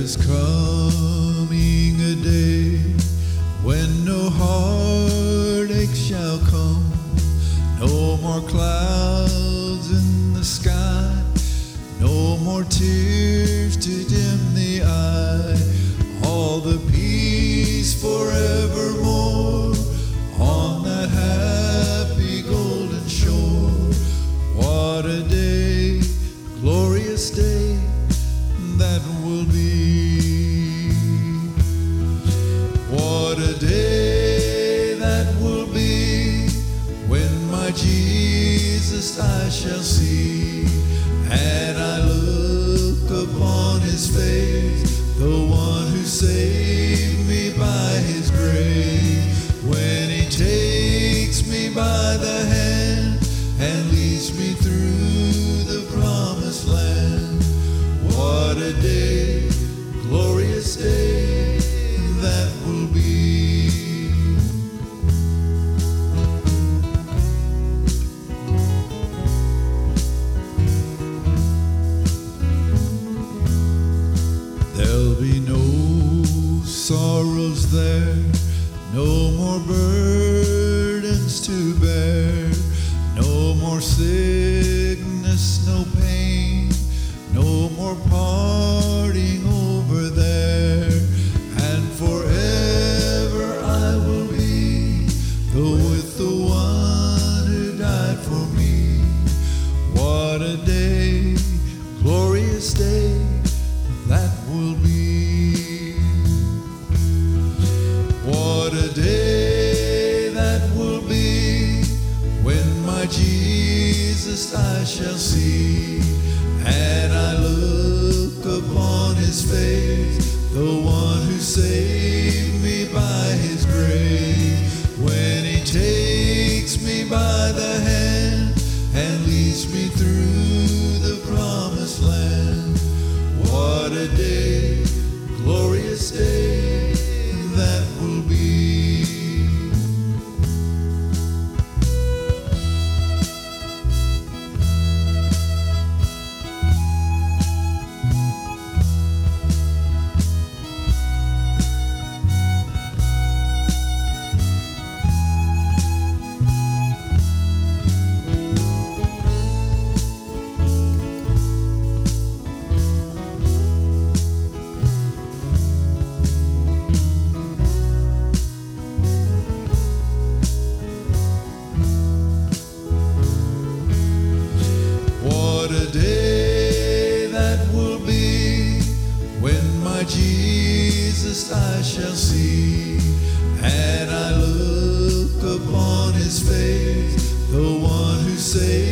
is coming a day when no heartache shall come, no more clouds in the sky, no more tears to dim the eye, all the peace forevermore on that happy golden shore. What a day, glorious day that will be. What a day that will be when my Jesus I shall see, and I look upon his face, the one who saved me by his grace. When he takes me by the hand and leads me through the promised land. What a day, glorious day that will be. There'll be no sorrows there, no more burdens to bear, no more sickness, no pain, no more parting over there, and forever I will be with the one who died for me. What a day, glorious day that will be. What a day that will be when my Jesus I shall see, and I look upon his face, the one who saved me by his grace. When he takes me by the hand and leads me through the promised land. What a day, glorious day that will be. What a day that will be when my Jesus I shall see, and I look upon his face, the one who saved